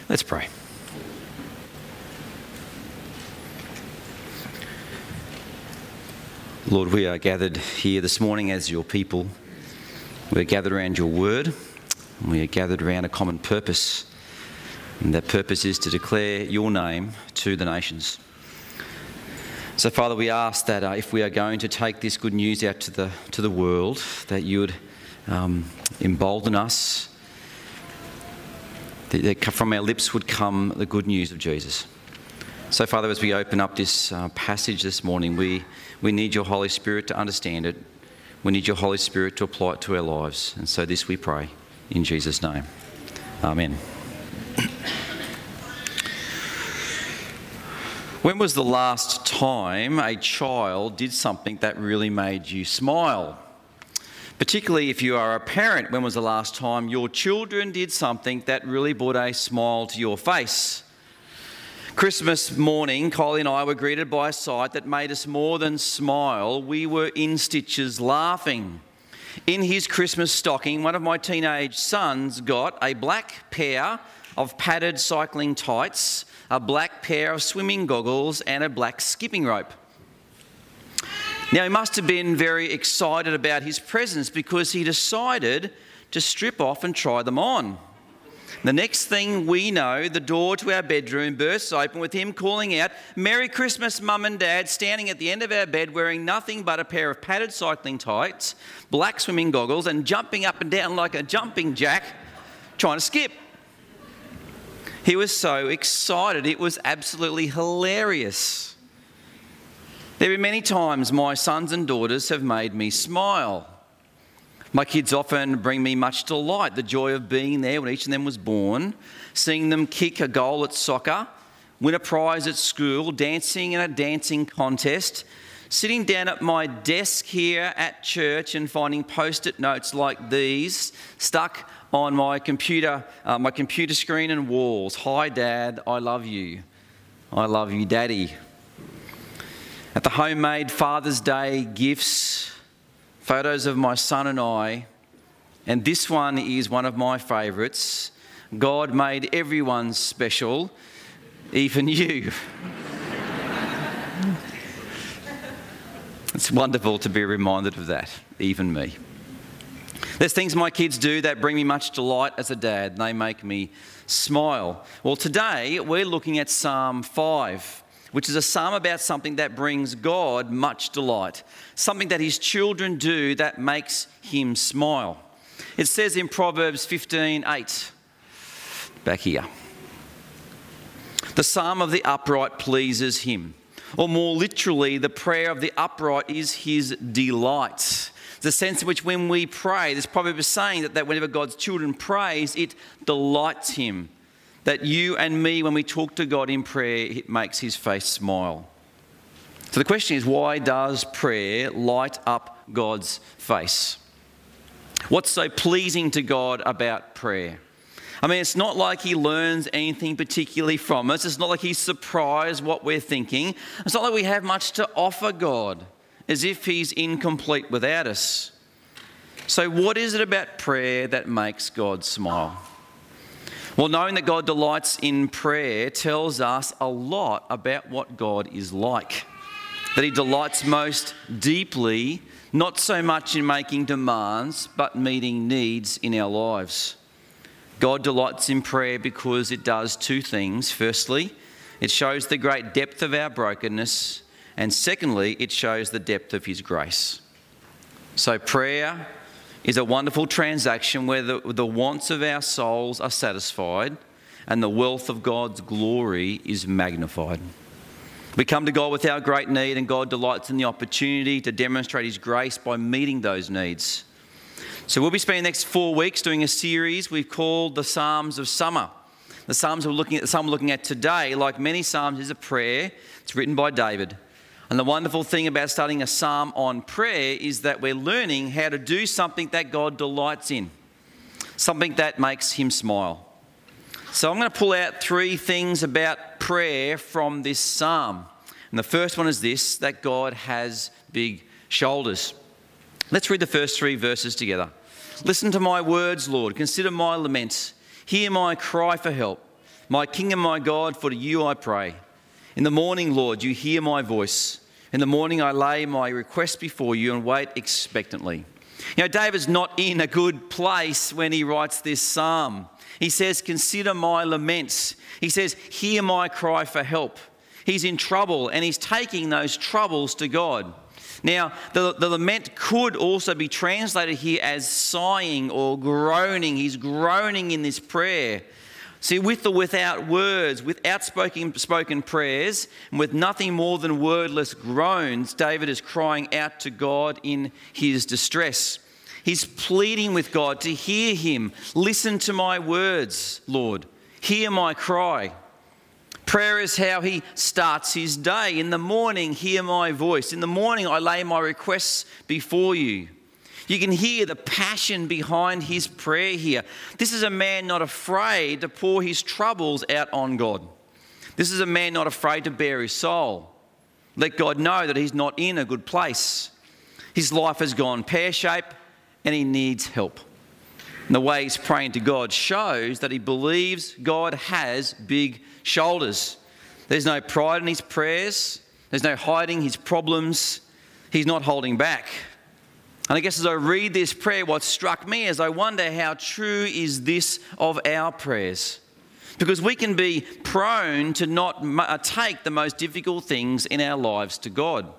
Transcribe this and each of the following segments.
Let's pray. Lord, we are gathered here this morning as your people. We're gathered around your word. And we are gathered around a common purpose. And that purpose is to declare your name to the nations. So, Father, we ask that if we are going to take this good news out to the world, that you would embolden us, that from our lips would come the good news of Jesus. So, Father, as we open up this passage this morning, we need your Holy Spirit to understand it. We need your Holy Spirit to apply it to our lives. And so this we pray in Jesus' name. Amen. When was the last time a child did something that really made you smile? Particularly if you are a parent, when was the last time your children did something that really brought a smile to your face? Christmas morning, Kylie and I were greeted by a sight that made us more than smile. We were in stitches laughing. In his Christmas stocking, one of my teenage sons got a black pair of padded cycling tights, a black pair of swimming goggles, and a black skipping rope. Now, he must have been very excited about his presents because he decided to strip off and try them on. The next thing we know, the door to our bedroom bursts open with him calling out, "Merry Christmas, Mum and Dad," standing at the end of our bed wearing nothing but a pair of padded cycling tights, black swimming goggles, and jumping up and down like a jumping jack, trying to skip. He was so excited. It was absolutely hilarious. There are many times my sons and daughters have made me smile. My kids often bring me much delight, the joy of being there when each of them was born, seeing them kick a goal at soccer, win a prize at school, dancing in a dancing contest, sitting down at my desk here at church and finding post-it notes like these stuck on my computer screen and walls. "Hi, Dad, I love you. I love you, Daddy." At the homemade Father's Day gifts, photos of my son and I, and this one is one of my favourites. God made everyone special, even you. It's wonderful to be reminded of that, even me. There's things my kids do that bring me much delight as a dad. They make me smile. Well, today we're looking at Psalm 5. Which is a psalm about something that brings God much delight, something that his children do that makes him smile. It says in Proverbs 15:8, back here, "The psalm of the upright pleases him," or more literally, the prayer of the upright is his delight. The sense in which when we pray, this proverb is saying that whenever God's children praise, it delights him. That you and me, when we talk to God in prayer, it makes his face smile. So the question is, why does prayer light up God's face? What's so pleasing to God about prayer? I mean, it's not like he learns anything particularly from us. It's not like he's surprised what we're thinking. It's not like we have much to offer God, as if he's incomplete without us. So what is it about prayer that makes God smile? Well, knowing that God delights in prayer tells us a lot about what God is like. That he delights most deeply, not so much in making demands, but meeting needs in our lives. God delights in prayer because it does two things. Firstly, it shows the great depth of our brokenness. And secondly, it shows the depth of his grace. So prayer is a wonderful transaction where the wants of our souls are satisfied and the wealth of God's glory is magnified. We come to God with our great need, and God delights in the opportunity to demonstrate his grace by meeting those needs. So we'll be spending the next 4 weeks doing a series we've called the Psalms of Summer. The Psalms we're looking at today, like many Psalms, is a prayer. It's written by David. And the wonderful thing about studying a psalm on prayer is that we're learning how to do something that God delights in, something that makes him smile. So I'm going to pull out 3 things about prayer from this psalm. And the first one is this, that God has big shoulders. Let's read the first 3 verses together. "Listen to my words, Lord. Consider my lament. Hear my cry for help. My King and my God, for to you I pray. In the morning, Lord, you hear my voice. In the morning I lay my request before you and wait expectantly. You know, David's not in a good place when he writes this psalm. He says, consider my laments. He says, hear my cry for help. He's in trouble and he's taking those troubles to God. Now, the lament could also be translated here as sighing or groaning. He's groaning in this prayer. See, with or without words, without spoken prayers, and with nothing more than wordless groans, David is crying out to God in his distress. He's pleading with God to hear him. Listen to my words, Lord. Hear my cry. Prayer is how he starts his day. In the morning, hear my voice. In the morning, I lay my requests before you. You can hear the passion behind his prayer here. This is a man not afraid to pour his troubles out on God. This is a man not afraid to bare his soul. Let God know that he's not in a good place. His life has gone pear-shaped and he needs help. And the way he's praying to God shows that he believes God has big shoulders. There's no pride in his prayers. There's no hiding his problems. He's not holding back. And I guess as I read this prayer, what struck me is I wonder how true is this of our prayers? Because we can be prone to not take the most difficult things in our lives to God.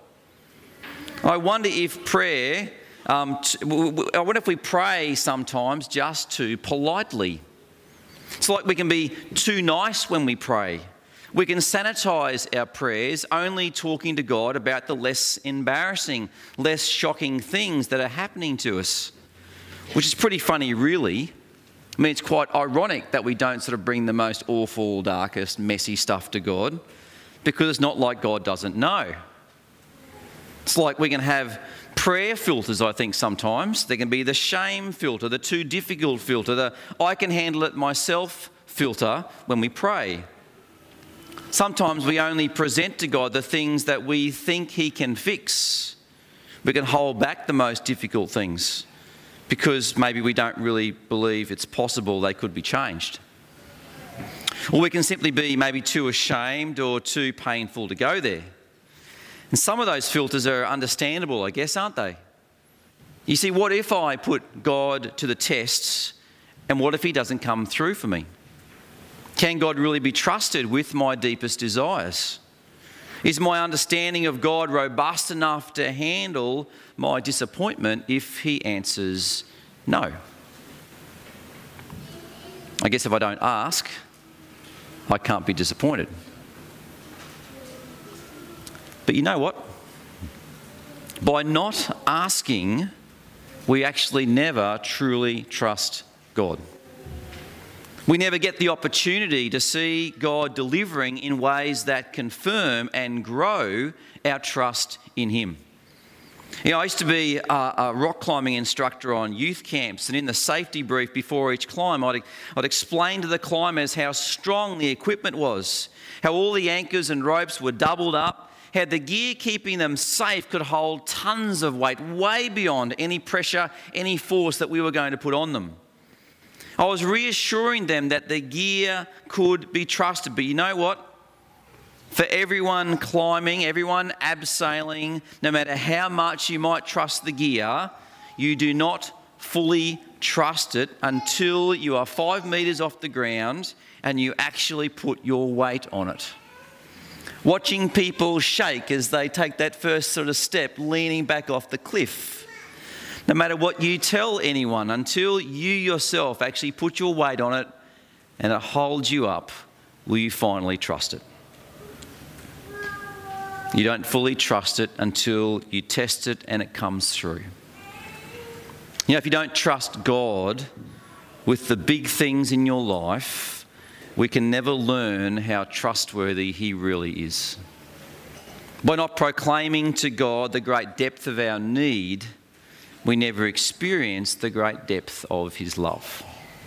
I wonder if prayer, I wonder if we pray sometimes just too politely. It's like we can be too nice when we pray. We can sanitize our prayers only talking to God about the less embarrassing, less shocking things that are happening to us, which is pretty funny, really. I mean, it's quite ironic that we don't sort of bring the most awful, darkest, messy stuff to God, because it's not like God doesn't know. It's like we can have prayer filters, I think, sometimes. There can be the shame filter, the too difficult filter, the I can handle it myself filter when we pray. Sometimes we only present to God the things that we think he can fix. We can hold back the most difficult things because maybe we don't really believe it's possible they could be changed. Or we can simply be maybe too ashamed or too painful to go there. And some of those filters are understandable, I guess, aren't they? You see, what if I put God to the tests and what if he doesn't come through for me? Can God really be trusted with my deepest desires? Is my understanding of God robust enough to handle my disappointment if he answers no? I guess if I don't ask, I can't be disappointed. But you know what? By not asking, we actually never truly trust God. We never get the opportunity to see God delivering in ways that confirm and grow our trust in him. You know, I used to be a rock climbing instructor on youth camps, and in the safety brief before each climb, I'd explain to the climbers how strong the equipment was, how all the anchors and ropes were doubled up, how the gear keeping them safe could hold tons of weight, way beyond any pressure, any force that we were going to put on them. I was reassuring them that the gear could be trusted. But you know what? For everyone climbing, everyone abseiling, no matter how much you might trust the gear, you do not fully trust it until you are 5 metres off the ground and you actually put your weight on it. Watching people shake as they take that first sort of step, leaning back off the cliff. No matter what you tell anyone, until you yourself actually put your weight on it and it holds you up, will you finally trust it? You don't fully trust it until you test it and it comes through. You know, if you don't trust God with the big things in your life, we can never learn how trustworthy he really is. By not proclaiming to God the great depth of our need, we never experience the great depth of his love.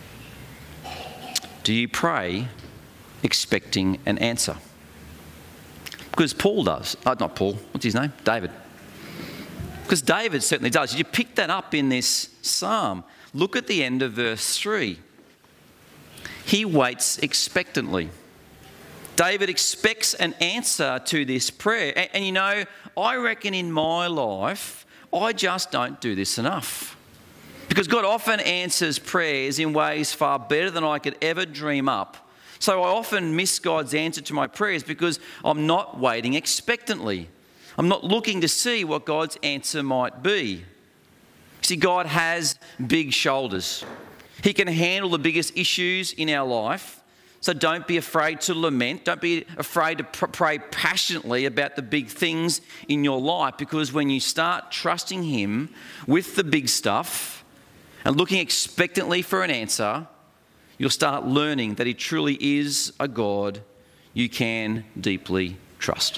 Do you pray expecting an answer? Because Paul does. Not Paul, what's his name? David. Because David certainly does. You pick that up in this psalm. Look at the end of verse 3. He waits expectantly. David expects an answer to this prayer. And you know, I reckon in my life, I just don't do this enough. Because God often answers prayers in ways far better than I could ever dream up. So I often miss God's answer to my prayers because I'm not waiting expectantly. I'm not looking to see what God's answer might be. See, God has big shoulders. He can handle the biggest issues in our life. So don't be afraid to lament. Don't be afraid to pray passionately about the big things in your life, because when you start trusting Him with the big stuff and looking expectantly for an answer, you'll start learning that He truly is a God you can deeply trust.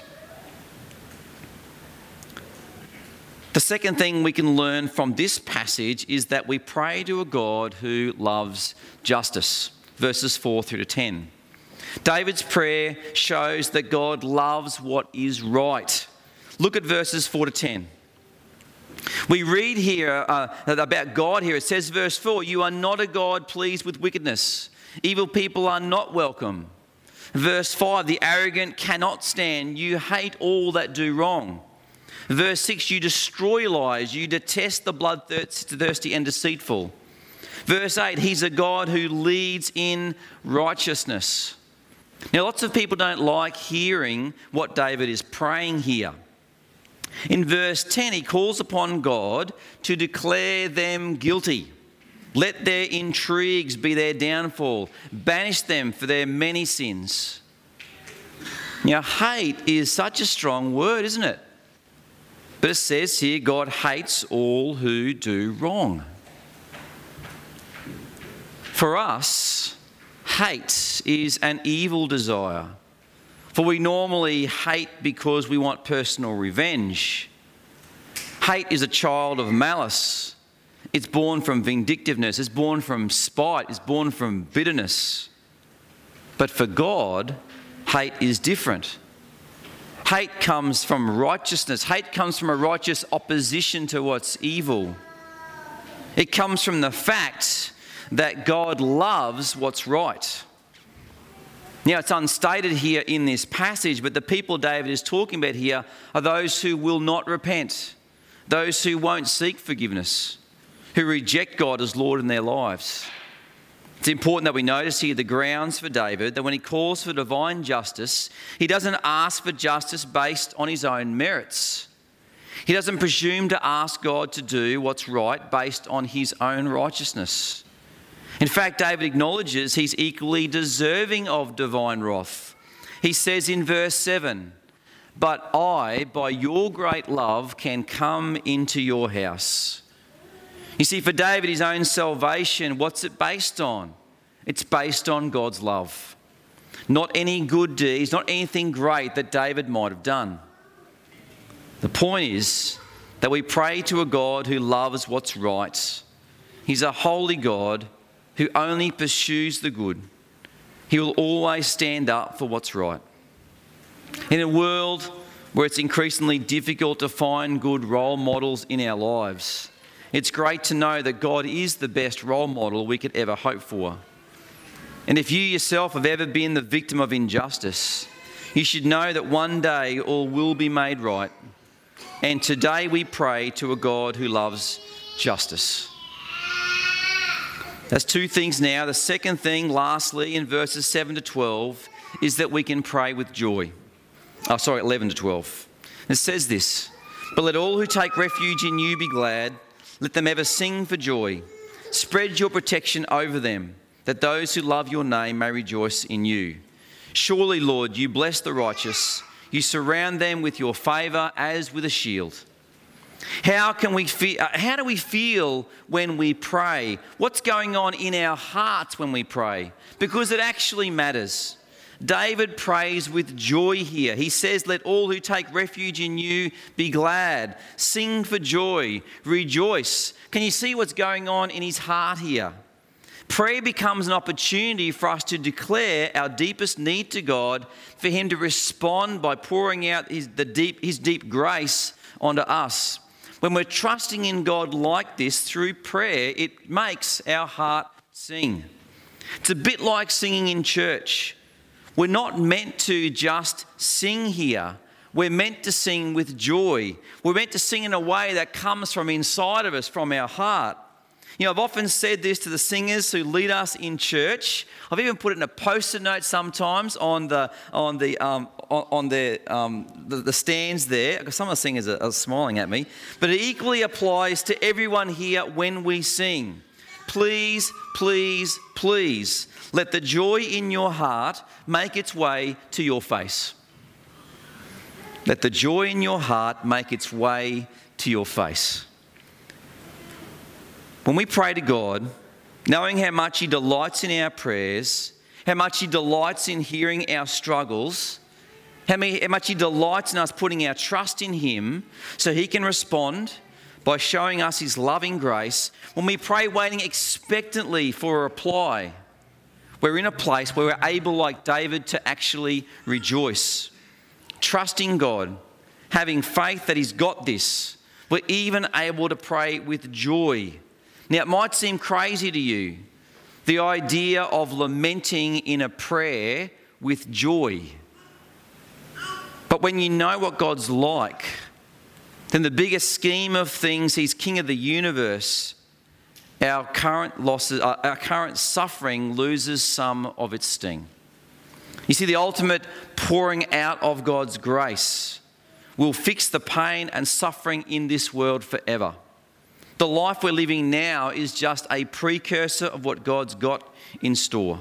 The second thing we can learn from this passage is that we pray to a God who loves justice. Verses 4 through to 10. David's prayer shows that God loves what is right. Look at verses 4 to 10. We read here about God here. It says, verse 4, "You are not a God pleased with wickedness. Evil people are not welcome." Verse 5, "The arrogant cannot stand. You hate all that do wrong." Verse 6, "You destroy lies. You detest the bloodthirsty and deceitful." Verse 8, "He's a God who leads in righteousness." Now, lots of people don't like hearing what David is praying here. In verse 10, he calls upon God to declare them guilty. Let their intrigues be their downfall. Banish them for their many sins. Now, hate is such a strong word, isn't it? But it says here, God hates all who do wrong. For us, hate is an evil desire. For we normally hate because we want personal revenge. Hate is a child of malice. It's born from vindictiveness. It's born from spite. It's born from bitterness. But for God, hate is different. Hate comes from righteousness. Hate comes from a righteous opposition to what's evil. It comes from the fact that God loves what's right. Now, it's unstated here in this passage, but the people David is talking about here are those who will not repent, those who won't seek forgiveness, who reject God as Lord in their lives. It's important that we notice here the grounds for David, that when he calls for divine justice, he doesn't ask for justice based on his own merits. He doesn't presume to ask God to do what's right based on his own righteousness. In fact, David acknowledges he's equally deserving of divine wrath. He says in verse 7, "But I, by your great love, can come into your house." You see, for David, his own salvation, what's it based on? It's based on God's love. Not any good deeds, not anything great that David might have done. The point is that we pray to a God who loves what's right. He's a holy God who only pursues the good. He will always stand up for what's right. In a world where it's increasingly difficult to find good role models in our lives, it's great to know that God is the best role model we could ever hope for. And if you yourself have ever been the victim of injustice, you should know that one day all will be made right. And today we pray to a God who loves justice. That's two things now. The second thing, lastly, in verses 7 to 12, is that we can pray with joy. 11 to 12. It says this, "But let all who take refuge in you be glad. Let them ever sing for joy. Spread your protection over them, that those who love your name may rejoice in you. Surely, Lord, you bless the righteous. You surround them with your favour as with a shield." How do we feel when we pray? What's going on in our hearts when we pray? Because it actually matters. David prays with joy here. He says, "Let all who take refuge in you be glad. Sing for joy. Rejoice." Can you see what's going on in his heart here? Prayer becomes an opportunity for us to declare our deepest need to God, for Him to respond by pouring out His deep grace onto us. When we're trusting in God like this through prayer, it makes our heart sing. It's a bit like singing in church. We're not meant to just sing here. We're meant to sing with joy. We're meant to sing in a way that comes from inside of us, from our heart. You know, I've often said this to the singers who lead us in church. I've even put it in a post-it note sometimes on the stands there, because some of the singers are smiling at me. But it equally applies to everyone here when we sing. Please, please, please, let the joy in your heart make its way to your face. Let the joy in your heart make its way to your face. When we pray to God, knowing how much He delights in our prayers, how much He delights in hearing our struggles, how much He delights in us putting our trust in Him so He can respond by showing us His loving grace, when we pray waiting expectantly for a reply, we're in a place where we're able, like David, to actually rejoice. Trusting God, having faith that He's got this. We're even able to pray with joy. Now, it might seem crazy to you, the idea of lamenting in a prayer with joy. But when you know what God's like, then the biggest scheme of things, He's King of the universe, our current losses, our current suffering loses some of its sting. You see, the ultimate pouring out of God's grace will fix the pain and suffering in this world forever. The life we're living now is just a precursor of what God's got in store.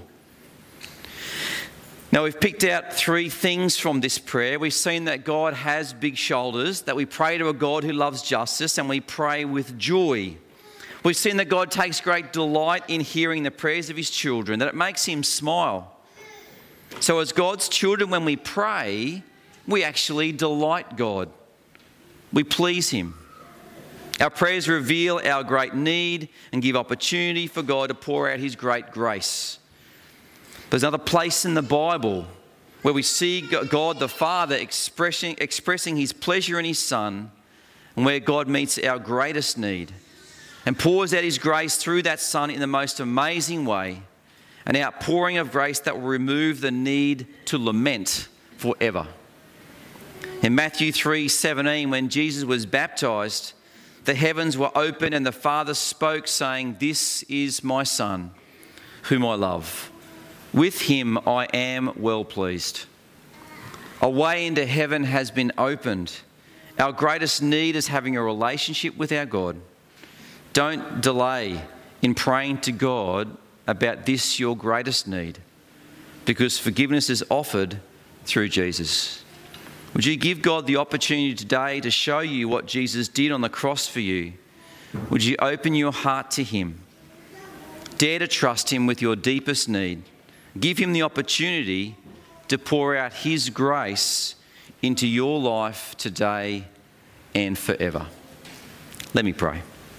Now, we've picked out 3 things from this prayer. We've seen that God has big shoulders, that we pray to a God who loves justice, and we pray with joy. We've seen that God takes great delight in hearing the prayers of His children, that it makes Him smile. So as God's children, when we pray, we actually delight God. We please Him. Our prayers reveal our great need and give opportunity for God to pour out His great grace. There's another place in the Bible where we see God the Father expressing His pleasure in His Son, and where God meets our greatest need and pours out His grace through that Son in the most amazing way, an outpouring of grace that will remove the need to lament forever. In Matthew 3:17, when Jesus was baptized, the heavens were open and the Father spoke, saying, "This is my Son, whom I love. With Him I am well pleased." A way into heaven has been opened. Our greatest need is having a relationship with our God. Don't delay in praying to God about this, your greatest need, because forgiveness is offered through Jesus. Would you give God the opportunity today to show you what Jesus did on the cross for you? Would you open your heart to Him? Dare to trust Him with your deepest need. Give Him the opportunity to pour out His grace into your life today and forever. Let me pray.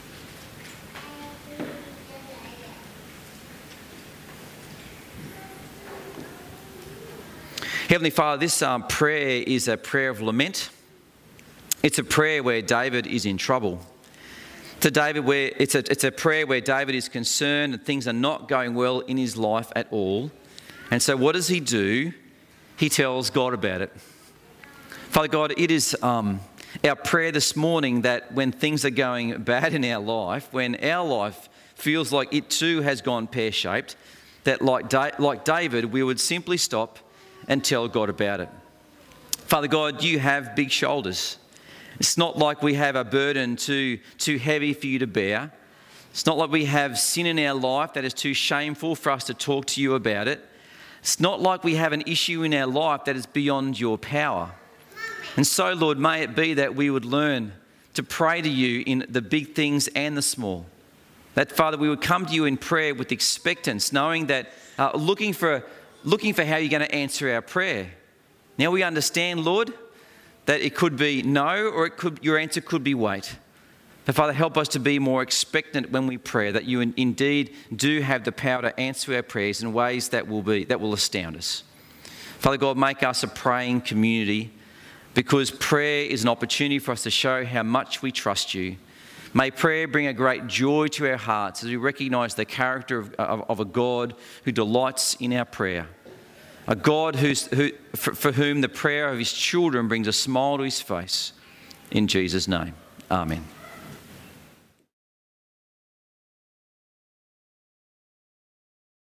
Heavenly Father, this prayer is a prayer of lament. It's a prayer where David is in trouble. It's a prayer where David is concerned and things are not going well in his life at all. And so what does he do? He tells God about it. Father God, it is our prayer this morning that when things are going bad in our life, when our life feels like it too has gone pear-shaped, that like David, we would simply stop and tell God about it. Father God, you have big shoulders. It's not like we have a burden too heavy for you to bear. It's not like we have sin in our life that is too shameful for us to talk to you about it. It's not like we have an issue in our life that is beyond your power. And so, Lord, may it be that we would learn to pray to you in the big things and the small. That, Father, we would come to you in prayer with expectance, knowing that, looking for how you're going to answer our prayer. Now we understand, Lord, that it could be no, or your answer could be wait. But Father, help us to be more expectant when we pray, that you indeed do have the power to answer our prayers in ways that will astound us. Father God, make us a praying community, because prayer is an opportunity for us to show how much we trust you. May prayer bring a great joy to our hearts as we recognise the character of a God who delights in our prayer. A God for whom the prayer of his children brings a smile to his face. In Jesus' name, amen.